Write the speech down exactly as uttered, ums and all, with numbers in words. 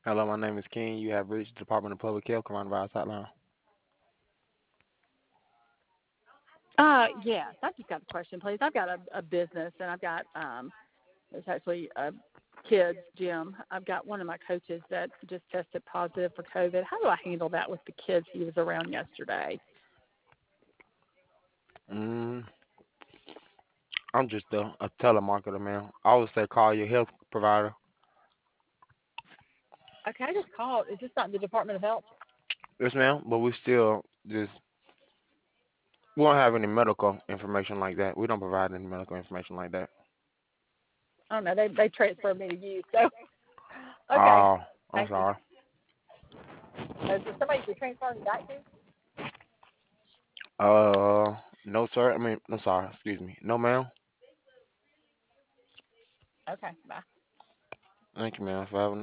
Hello, my name is Ken. You have reached the Department of Public Health Coronavirus Hotline. Uh, yes, I've just got a question, please. I've got a, a business, and I've got um, it's actually a kids gym. I've got one of my coaches that just tested positive for COVID. How do I handle that with the kids he was around yesterday? Mm, I'm just a, a telemarketer, man. I always say call your health provider. Okay, I just called. Is this not the Department of Health? Yes, ma'am, but we still just we don't have any medical information like that. We don't provide any medical information like that. I don't know. They they transferred me to you. So okay, Oh, I'm thank you. sorry. Is there somebody to transfer me back to? Uh, no, sir. I mean, I'm sorry. Excuse me. No, ma'am. Okay, bye. Thank you, ma'am, for having